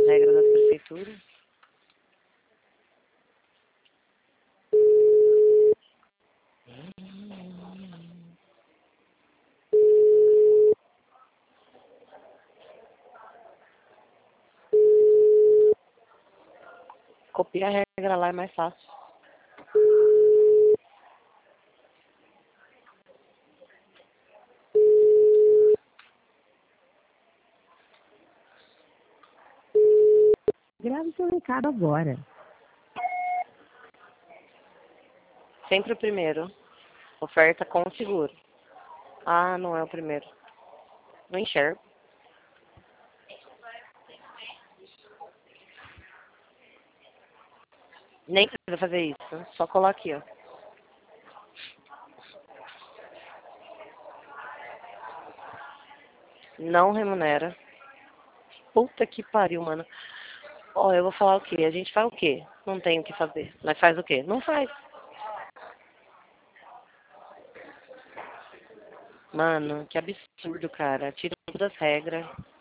as regras das prefeituras. Copia a regra lá, é mais fácil. Grave seu recado agora. Sempre o primeiro. Oferta com seguro. Ah, não é o primeiro. Não enxergo. Nem precisa fazer isso. Só colar aqui, ó. Não remunera. Puta que pariu, mano. Ó, eu vou falar o quê? A gente faz o quê? Não tem o que fazer. Mas faz o quê? Não faz. Mano, que absurdo, cara. Tira todas as regras.